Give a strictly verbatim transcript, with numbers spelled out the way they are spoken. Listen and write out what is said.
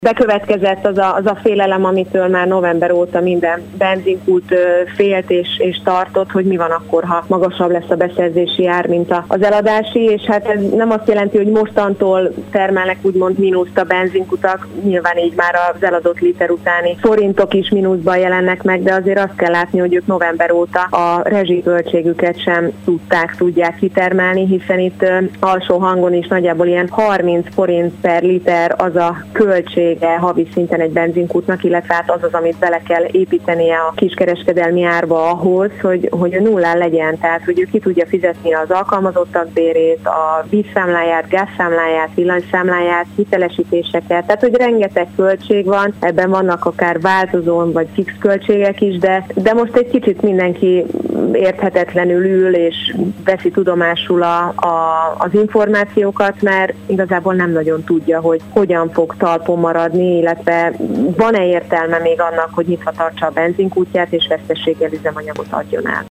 Bekövetkezett az a, az a félelem, amitől már november óta minden benzinkút félt és, és tartott, hogy mi van akkor, ha magasabb lesz a beszerzési ár, mint az eladási, és hát ez nem azt jelenti, hogy mostantól termelnek úgymond mínuszt a benzinkutak, nyilván így már az eladott liter utáni forintok is mínuszban jelennek meg, de azért azt kell látni, hogy ők november óta a rezsiköltségüket sem tudták, tudják kitermelni, hiszen itt alsó hangon is nagyjából ilyen harminc forint per liter az a költség havi szinten egy benzinkútnak, illetve hát az az, amit bele kell építenie a kiskereskedelmi árba ahhoz, hogy, hogy a nullán legyen, tehát hogy ő ki tudja fizetni az alkalmazottak bérét, a vízszámláját, gázszámláját, villanyszámláját, hitelesítéseket, tehát hogy rengeteg költség van, ebben vannak akár változó vagy fix költségek is, de, de most egy kicsit mindenki érthetetlenül ül és veszi tudomásul a, a, az információkat, mert igazából nem nagyon tudja, hogy hogyan fog talpon maradni, illetve van-e értelme még annak, hogy nyitva tartsa a benzinkútját és veszteséggel üzemanyagot adjon át.